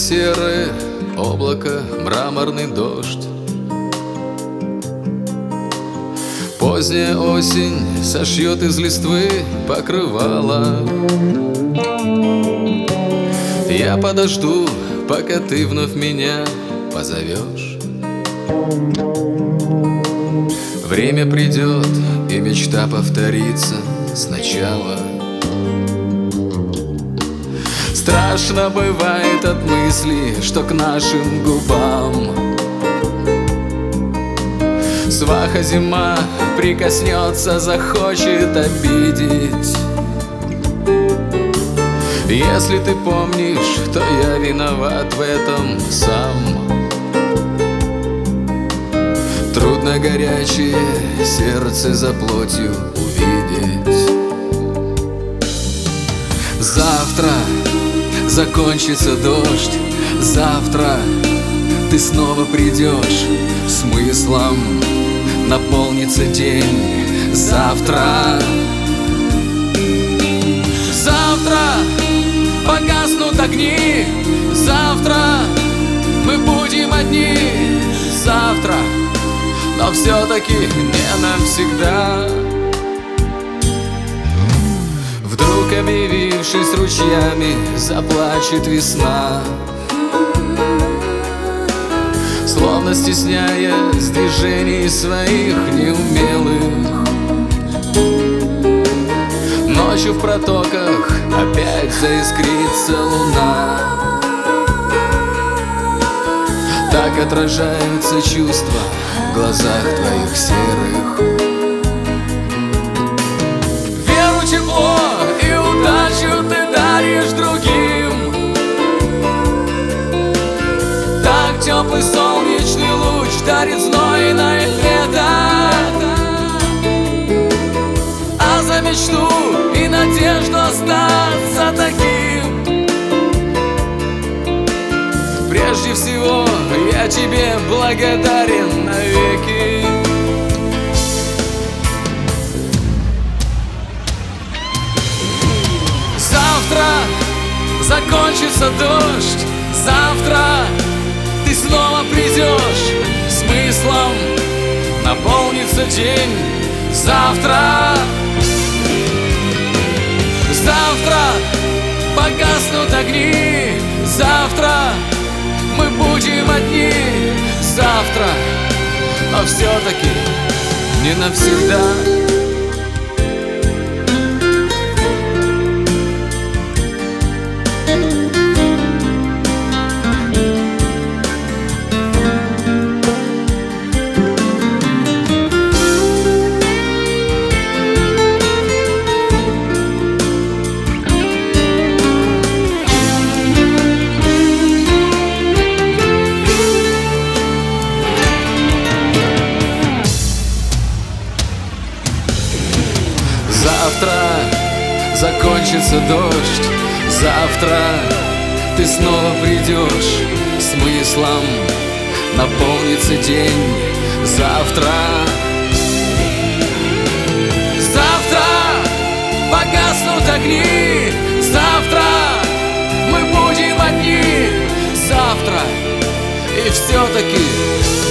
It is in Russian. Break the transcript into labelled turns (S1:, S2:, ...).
S1: серое облако, мраморный дождь. Поздняя осень сошьет из листвы покрывало. Я подожду, пока ты вновь меня позовешь. Время придет, и мечта повторится сначала. Страшно бывает от мысли, что к нашим губам сваха зима прикоснется, захочет обидеть. Если ты помнишь, то я виноват в этом сам. Трудно горячее сердце за плотью увидеть. Завтра закончится дождь, завтра ты снова придешь, смыслом наполнится день. Завтра погаснут огни, завтра мы будем одни. Завтра, но все-таки не навсегда. Вдруг, объявившись ручьями, заплачет весна, словно стесняясь движений своих неумелых. Ночью в протоках опять заискрится луна. Так отражаются чувства в глазах твоих серых. Веру, тепло и удачу ты даришь другим. Так теплый солнечный луч дарит знойное лето. А за мечту и надежду остаться таким, прежде всего я тебе благодарен навеки. Завтра закончится дождь, завтра ты снова придешь, смыслом наполнится день. Завтра погаснут огни, завтра мы будем одни. Завтра, но все-таки не навсегда. Завтра закончится дождь, завтра ты снова придешь, смыслом наполнится день. Завтра погаснут огни, завтра мы будем одни. Завтра и все-таки